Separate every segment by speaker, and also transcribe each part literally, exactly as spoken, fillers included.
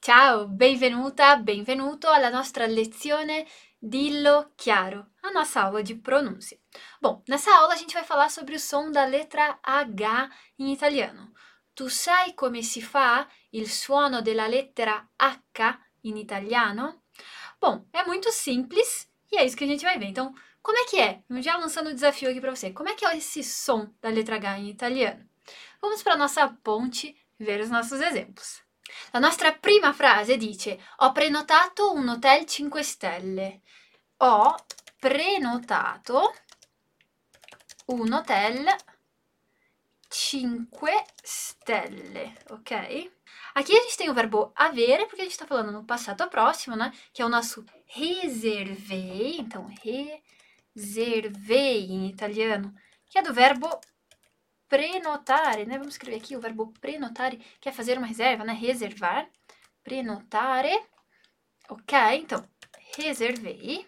Speaker 1: Ciao, benvenuta, benvenuto alla nostra lezione Dillo Chiaro, a nossa aula de pronúncia. Bom, nessa aula a gente vai falar sobre o som da letra H em italiano. Tu sai come si fa il suono della lettera H in italiano? Bom, é muito simples e é isso que a gente vai ver. Então, como é que é? Já lançando o desafio aqui para você. Como é que é esse som da letra H em italiano? Vamos para a nossa ponte ver os nossos exemplos. La nostra prima frase dice: ho prenotato un hotel cinque stelle. Ho prenotato un hotel cinque stelle, ok? Aqui a gente tem o verbo avere, porque a gente está falando no passado próximo, né? Que é o nosso reservei. Então, reservei em italiano, que é do verbo prenotare, né? Vamos escrever aqui o verbo prenotare, que é fazer uma reserva, né? Reservar. Prenotare. Ok? Então, reservei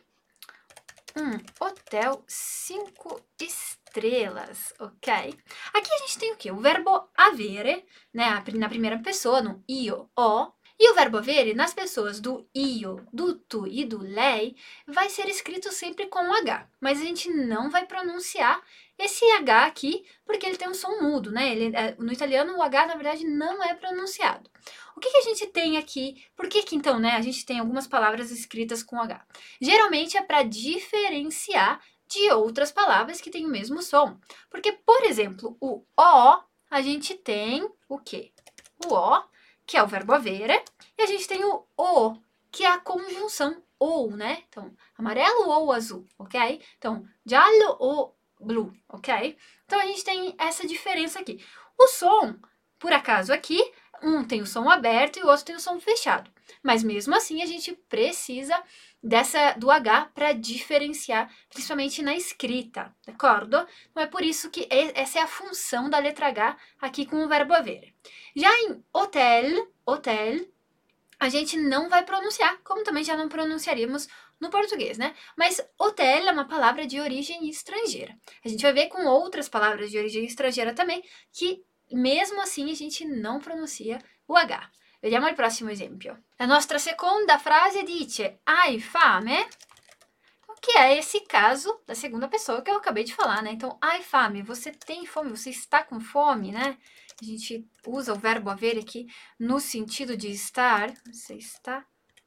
Speaker 1: um hotel cinco estrelas, ok? Aqui a gente tem o quê? O verbo avere, né? Na primeira pessoa, no io, ho. E o verbo avere, nas pessoas do io, do tu e do lei, vai ser escrito sempre com H. Mas a gente não vai pronunciar esse H aqui, porque ele tem um som mudo, né? Ele, no italiano, o H, na verdade, não é pronunciado. O que, que a gente tem aqui? Por que que, então, né, a gente tem algumas palavras escritas com H? Geralmente é para diferenciar de outras palavras que têm o mesmo som. Porque, por exemplo, o O, a gente tem o quê? O O, que é o verbo avere, e a gente tem o O, que é a conjunção ou, né? Então, amarelo ou azul, ok? Então, giallo ou blue, ok? Então, a gente tem essa diferença aqui. O som, por acaso aqui, um tem o som aberto e o outro tem o som fechado. Mas mesmo assim, a gente precisa dessa, do H para diferenciar, principalmente na escrita, d'accordo? Então, é por isso que essa é a função da letra H aqui com o verbo avere. Já em hotel, hotel, a gente não vai pronunciar, como também já não pronunciaríamos no português, né? Mas hotel é uma palavra de origem estrangeira. A gente vai ver com outras palavras de origem estrangeira também que, mesmo assim, a gente não pronuncia o H. Vediamo il prossimo esempio. La nostra seconda frase dice: hai fame? Que é esse caso da segunda pessoa que eu acabei de falar, né? Então, hai fame, você tem fome, você está com fome, né? A gente usa o verbo haver aqui no sentido de estar. Você está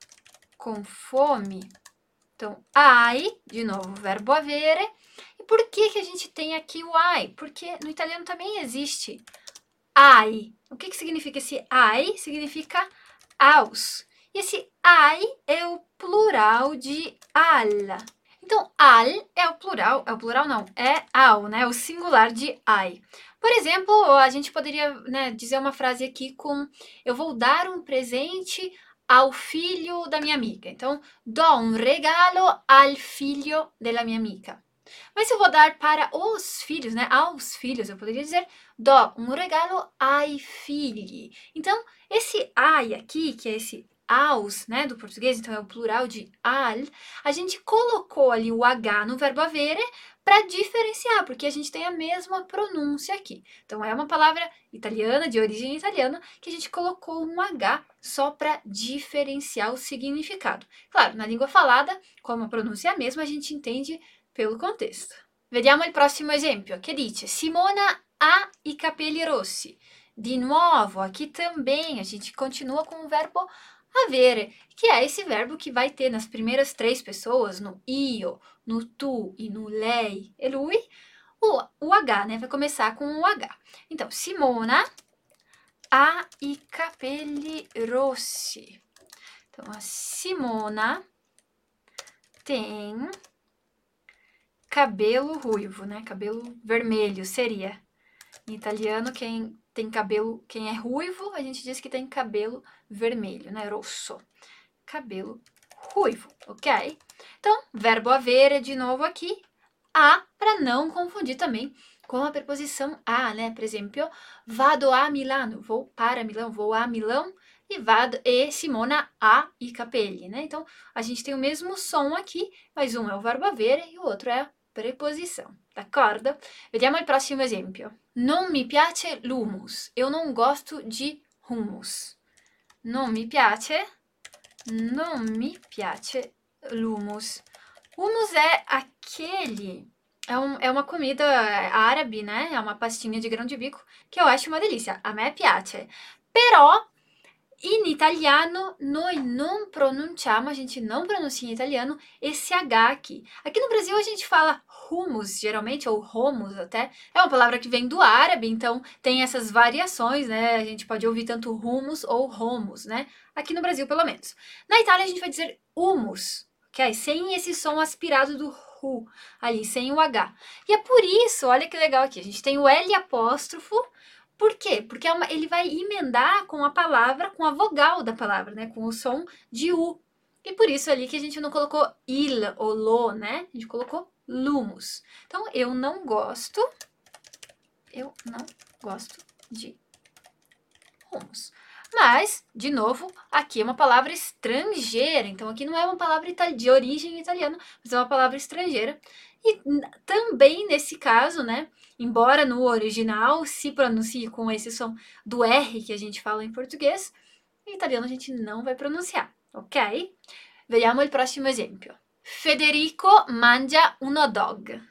Speaker 1: com fome. Então, hai, de novo, o verbo avere. E por que que a gente tem aqui o ai? Porque no italiano também existe ai. O que que significa esse ai? Significa aos. E esse ai é o plural de al. Então, al é o plural, é o plural não, é ao, né? O singular de ai. Por exemplo, a gente poderia, né, dizer uma frase aqui com: eu vou dar um presente ao filho da minha amiga. Então, do um regalo al figlio della mia amica. Mas se eu vou dar para os filhos, né, aos filhos, eu poderia dizer: do um regalo ai figli. Então, esse ai aqui, que é esse aos, né, do português, então é o plural de al, a gente colocou ali o H no verbo avere para diferenciar, porque a gente tem a mesma pronúncia aqui. Então, é uma palavra italiana, de origem italiana, que a gente colocou um H só para diferenciar o significado. Claro, na língua falada, como a pronúncia é a mesma, a gente entende pelo contesto. Vediamo il prossimo esempio, che dice: Simona ha i capelli rossi. De novo, aqui também a gente continua com o verbo avere, que é esse verbo que vai ter nas primeiras três pessoas, no io, no tu e no lei e lui, o, o H, né? Vai começar com o H. Então, Simona ha i capelli rossi. Então, a Simona tem cabelo ruivo, né? Cabelo vermelho seria. Em italiano, quem tem cabelo, quem é ruivo, a gente diz que tem cabelo vermelho, né? Rosso. Cabelo ruivo, ok? Então, verbo avere de novo aqui, a, para não confundir também com a preposição a, né? Por exemplo, vado a Milano, vou para Milão, vou a Milão, e vado e Simona ha i capelli, né? Então, a gente tem o mesmo som aqui, mas um é o verbo avere e o outro é a preposição, d'accordo? Vediamo il prossimo esempio. Non mi piace l'hummus. Eu não gosto de hummus. non mi piace, non mi piace l'hummus. Hummus é aquele, é, um, é uma comida árabe, né? É uma pastinha de grão de bico que eu acho uma delícia. A me piace. Però in italiano noi non pronunciamo, a gente não pronuncia em italiano esse H aqui. Aqui no Brasil a gente fala hummus, geralmente, ou hummus até. É uma palavra que vem do árabe, então tem essas variações, né? A gente pode ouvir tanto hummus ou hummus, né? Aqui no Brasil, pelo menos. Na Itália a gente vai dizer hummus, ok? Sem esse som aspirado do hu ali, sem o H. E é por isso, olha que legal aqui, a gente tem o L apóstrofo. Por quê? Porque é uma, ele vai emendar com a palavra, com a vogal da palavra, né? Com o som de U. E por isso ali que a gente não colocou il ou lo, né? A gente colocou lumos. Então, eu não gosto, eu não gosto de hummus. Mas, de novo, aqui é uma palavra estrangeira. Então, aqui não é uma palavra de origem italiana, mas é uma palavra estrangeira. E também nesse caso, né? Embora no original se pronuncie com esse som do R que a gente fala em português, em italiano a gente não vai pronunciar, ok? Vediamo il prossimo esempio. Federico mangia un hot dog.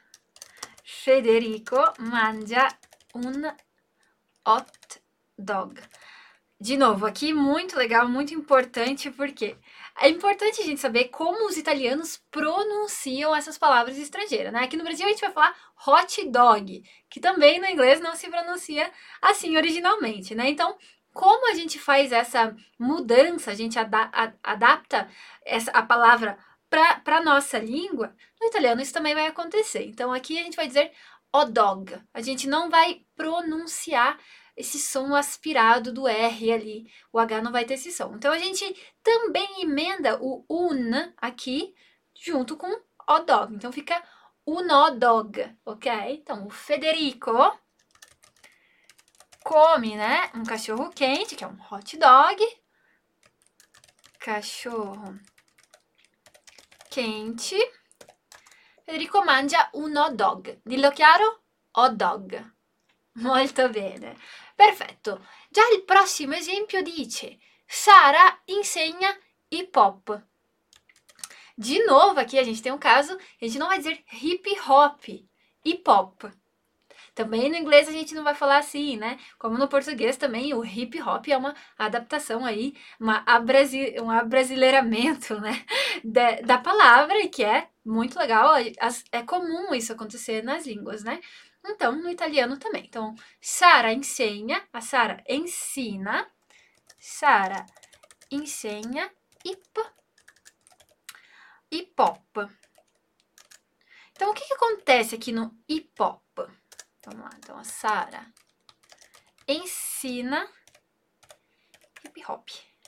Speaker 1: Federico mangia un hot dog. De novo, aqui muito legal, muito importante, porque é importante a gente saber como os italianos pronunciam essas palavras estrangeiras, né? Aqui no Brasil a gente vai falar hot dog, que também no inglês não se pronuncia assim originalmente, né? Então, como a gente faz essa mudança, a gente ada a adapta essa, a palavra para a nossa língua, no italiano isso também vai acontecer. Então, aqui a gente vai dizer hot dog. A gente não vai pronunciar esse som aspirado do R ali, o H não vai ter esse som. Então, a gente também emenda o un aqui, junto com hot dog. Então, fica un hot dog, ok? Então, o Federico come, né, um cachorro quente, que é um hot dog. Cachorro quente. Federico mangia un hot dog. Dillo chiaro? Hot dog. Molto bene. Perfetto. Già il prossimo esempio dice Sara insegna hip hop. De novo, aqui a gente tem um caso, a gente não vai dizer hip hop, hip hop. Também no inglês a gente não vai falar assim, né? Como no português também, o hip hop é uma adaptação aí, uma abrasi um abrasileiramento, né? Da, da palavra, e que é muito legal, é comum isso acontecer nas línguas, né? Então, no italiano também. Então, Sara ensina, a Sara ensina, Sara ensina hip, hip hop. Então, o que, que acontece aqui no hip hop? Vamos lá, então a Sara ensina hip hop.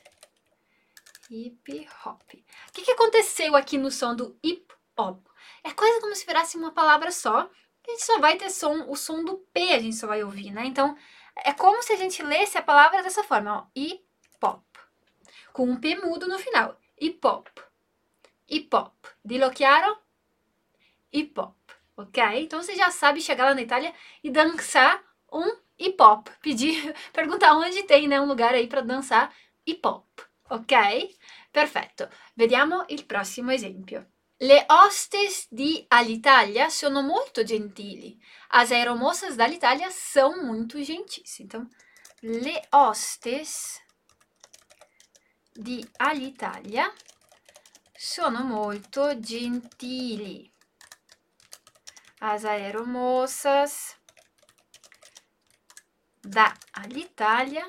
Speaker 1: Hip hop. O que, que aconteceu aqui no som do hip hop? É quase como se virasse uma palavra só. A gente só vai ter som, o som do P a gente só vai ouvir, né? Então, é como se a gente lesse a palavra dessa forma, ó. Hip hop. Com um P mudo no final. Hip hop. Hip hop. Dillo chiaro? Hip hop. Ok? Então, você já sabe chegar lá na Itália e dançar um hip hop. Pedir, perguntar onde tem, né, um lugar aí para dançar hip hop. Ok? Perfetto. Vediamo il prossimo esempio. Le hostess di Alitalia sono molto gentili. As aeromoças da Alitalia são muito gentis. Então, le hostess di Alitalia sono molto gentili. As aeromoças da Alitalia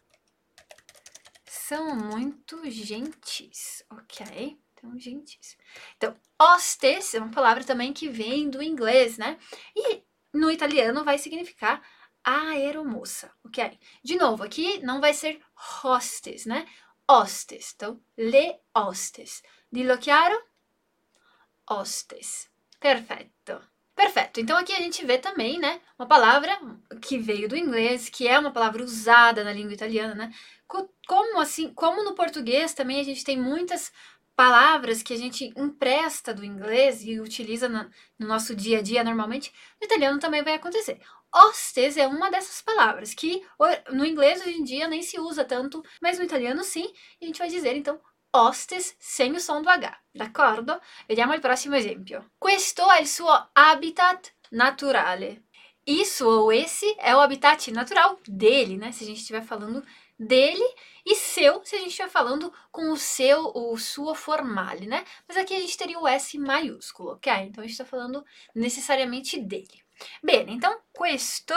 Speaker 1: são muito gentis, ok? Então, gentis. Então, hostess é uma palavra também que vem do inglês, né? E no italiano vai significar aeromoça, ok? De novo, aqui não vai ser hostess, né? Hostess. Então, le hostess. Dillo chiaro? Hostess. Perfetto. Perfeito. Então, aqui a gente vê também, né, uma palavra que veio do inglês, que é uma palavra usada na língua italiana, né? Como assim, como no português também a gente tem muitas palavras que a gente empresta do inglês e utiliza no, no nosso dia a dia normalmente, no italiano também vai acontecer. Hostes é uma dessas palavras que no inglês hoje em dia nem se usa tanto, mas no italiano sim, e a gente vai dizer então hostes sem o som do H, d'accordo? Vediamo il prossimo esempio. Questo è il suo habitat naturale. Isso ou esse é o habitat natural dele, né? Se a gente estiver falando dele, e seu, se a gente estiver falando com o seu ou sua formale, né? Mas aqui a gente teria o S maiúsculo, ok? Então a gente está falando necessariamente dele. Bene, então questo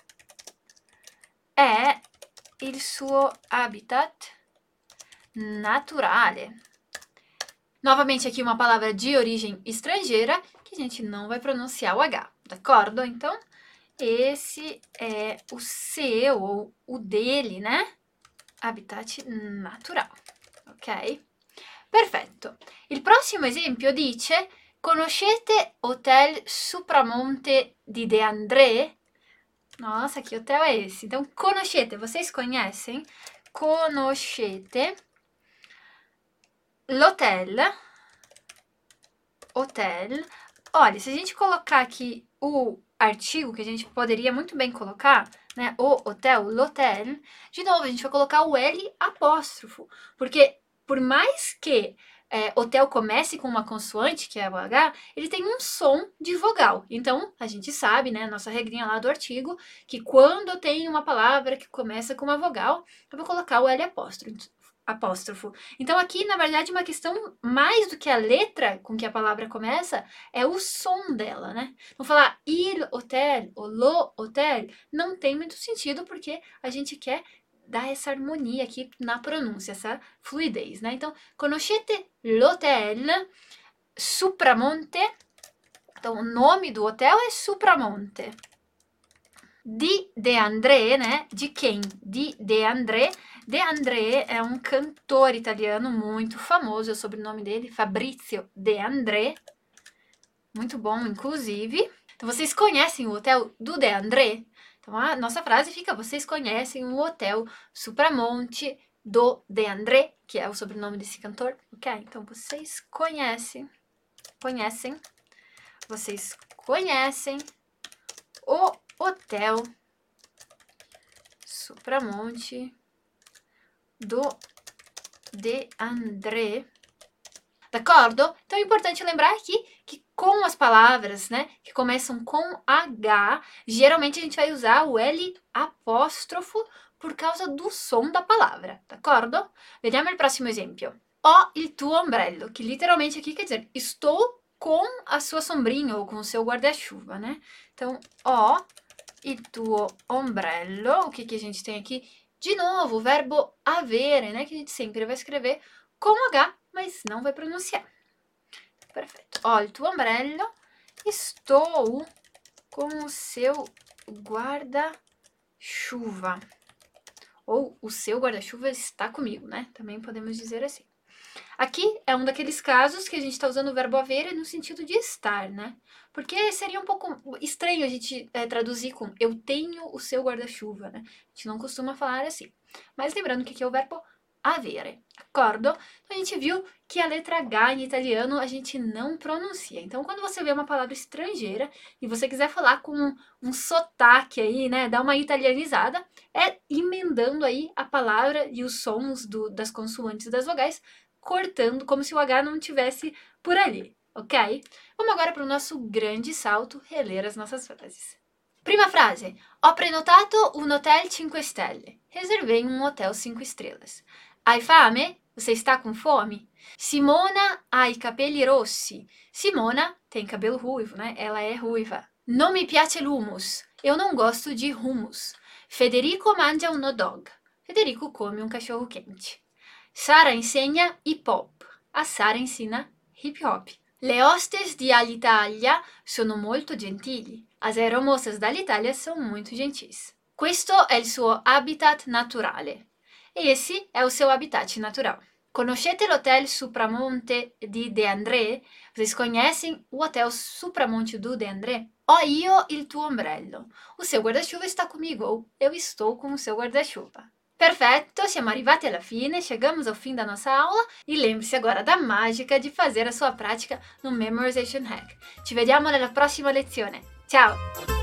Speaker 1: è il suo habitat naturale. Novamente aqui uma palavra de origem estrangeira que a gente não vai pronunciar o H, d'accordo? Então, esse é o seu ou o dele, né? Habitat natural, ok? Perfetto. Il prossimo esempio dice: conoscete Hotel Supramonte di De André? Nossa, que hotel é esse? Então, conoscete, vocês conhecem? Conoscete l'hotel, hotel. Olha, se a gente colocar aqui o artigo, que a gente poderia muito bem colocar, né, o hotel, l'hotel, de novo, a gente vai colocar o L apóstrofo, porque por mais que é, hotel comece com uma consoante, que é o H, ele tem um som de vogal. Então, a gente sabe, né, nossa regrinha lá do artigo, que quando eu tenho uma palavra que começa com uma vogal, eu vou colocar o L apóstrofo. apóstrofo. Então, aqui, na verdade, uma questão mais do que a letra com que a palavra começa, é o som dela, né? Então, falar il hotel ou lo hotel não tem muito sentido, porque a gente quer dar essa harmonia aqui na pronúncia, essa fluidez, né? Então, conoscete l'hotel Supramonte? Então, o nome do hotel é Supramonte. Di De André, né? De quem? Di De André. De André é um cantor italiano muito famoso, é o sobrenome dele, Fabrizio De André. Muito bom, inclusive. Então, vocês conhecem o hotel do De André? Então, a nossa frase fica: vocês conhecem o hotel Supramonte do De André, que é o sobrenome desse cantor, ok? Então, vocês conhecem, conhecem, vocês conhecem o hotel Supramonte do De André. D'accordo? Então é importante lembrar aqui que com as palavras, né, que começam com H, geralmente a gente vai usar o L apóstrofo por causa do som da palavra, d'accordo? Vediamo il prossimo esempio. Ho il tuo ombrello, que literalmente aqui quer dizer estou com a sua sombrinha ou com o seu guarda-chuva, né? Então, ho il tuo ombrello. O que, que a gente tem aqui? De novo, o verbo avere, né? Que a gente sempre vai escrever com H, mas não vai pronunciar. Perfeito. Ho il tuo ombrello. Estou com o seu guarda-chuva. Ou o seu guarda-chuva está comigo, né? Também podemos dizer assim. Aqui é um daqueles casos que a gente está usando o verbo avere no sentido de estar, né? Porque seria um pouco estranho a gente é, traduzir com eu tenho o seu guarda-chuva, né? A gente não costuma falar assim. Mas lembrando que aqui é o verbo avere, d'accordo? Então a gente viu que a letra H em italiano a gente não pronuncia. Então quando você vê uma palavra estrangeira e você quiser falar com um, um sotaque aí, né? Dar uma italianizada, é emendando aí a palavra e os sons do, das consoantes e das vogais, cortando como se o H não tivesse por ali, ok? Vamos agora para o nosso grande salto, reler as nossas frases. Prima frase: ho prenotato un hotel cinque stelle. Reservei um hotel cinco estrelas. Hai fame? Você está com fome? Simona ha i capelli rossi. Simona tem cabelo ruivo, né? Ela é ruiva. Non mi piace l'hummus. Eu não gosto de hummus. Federico mangia un hot dog. Federico come um cachorro quente. Sara insegna hip hop. A Sara ensina hip hop. Le hostess di Alitalia sono molto gentili. As aeromoças da Alitalia são muito gentis. Questo è il suo habitat naturale. Esse é o seu habitat natural. Conoscete l'hotel Supramonte di De André? Vocês conhecem o hotel Supramonte do De André? Ho io il tuo ombrello. O seu guarda-chuva está comigo, ou eu estou com o seu guarda-chuva. Perfetto, siamo arrivati alla fine, chegamos ao fim da nossa aula e lembre-se agora da mágica de fazer a sua prática no Memorization Hack. Ci vediamo nella prossima lezione. Ciao!